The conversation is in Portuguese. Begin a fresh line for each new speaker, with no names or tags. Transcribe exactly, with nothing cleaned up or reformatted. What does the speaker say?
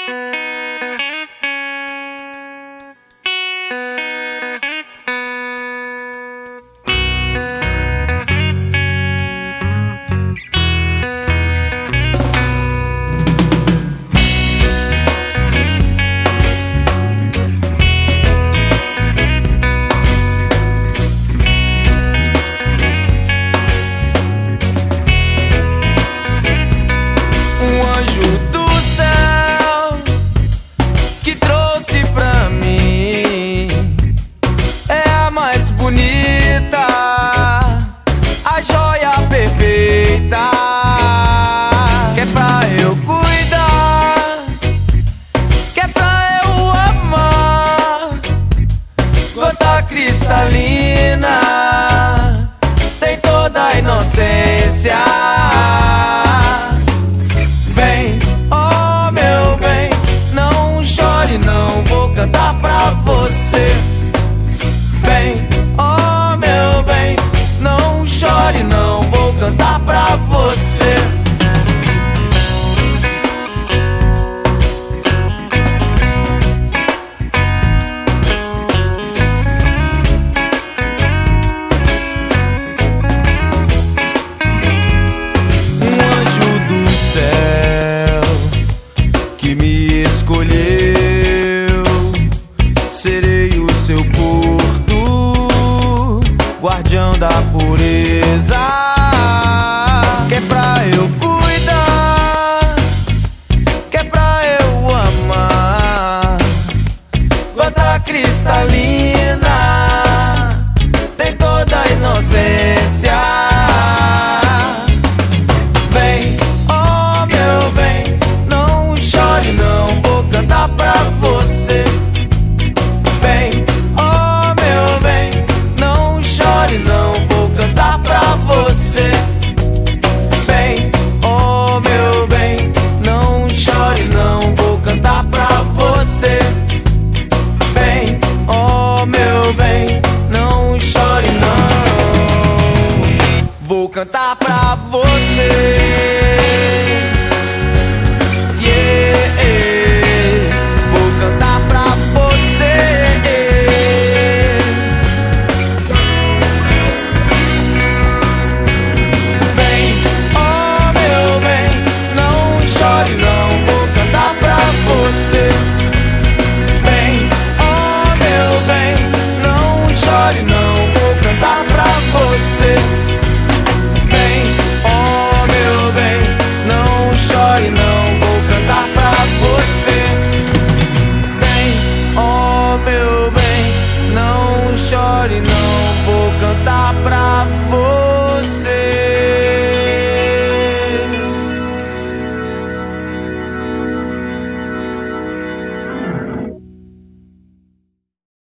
Bonita, a joia perfeita, que é pra eu cuidar, que é pra eu amar. Gota cristalina, tem toda a inocência. Vem, oh meu bem, não chore, não vou cantar pra você. Vem, oh meu bem, não chore, não vou cantar pra você. Um anjo do céu que me escolheu, serei o seu porto, guardião da pureza, que é pra eu cuidar, que é pra eu amar. Gota cristalina, tem toda a inocência. Vem, oh meu bem, não chore, não vou cantar pra você. Vem, oh meu bem, não chore, não vou cantar pra você. Vem, oh meu bem, não chore, não vou cantar pra você. Vem, oh meu bem, não chore, não vou cantar pra você. Chore, não vou cantar